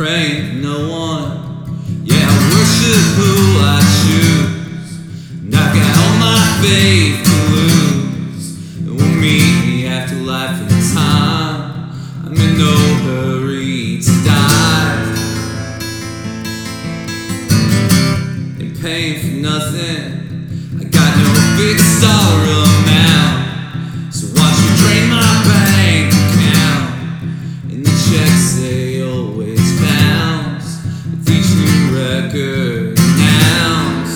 praying for no one. Yeah, I worship who I choose, and I've got all my faith to lose. And we'll meet the afterlife in time. I'm in no hurry to die. Ain't paying for nothing, I got no fixed dollar amount. So watch me drain my bank account, and the checks they always bounce with each new record announced.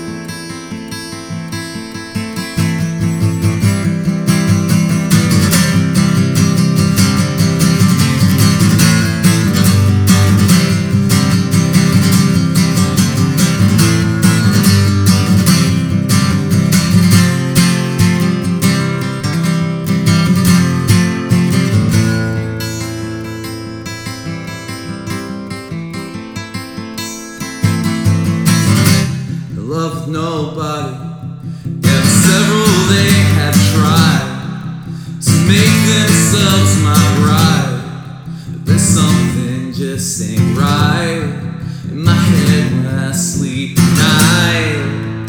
Love with nobody, yeah, but several they have tried to make themselves my bride. But there's something just ain't right in my head when I sleep at night.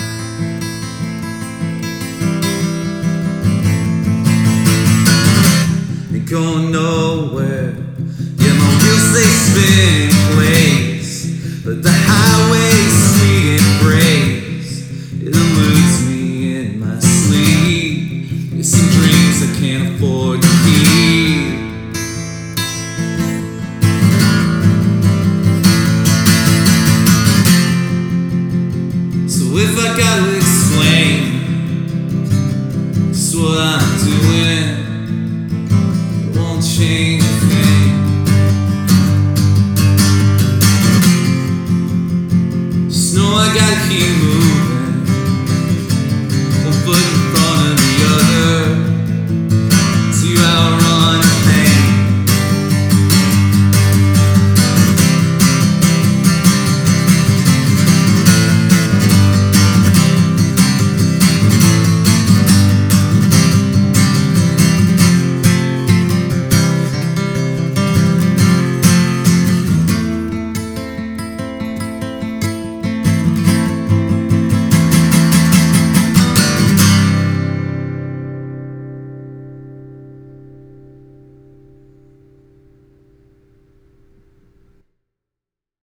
Ain't going nowhere, yeah, my wheels they spin in place, but the highway's sweet embrace, it eludes me in my sleep. There's some dreams I can't afford to keep. So if I gotta explain just what I'm doing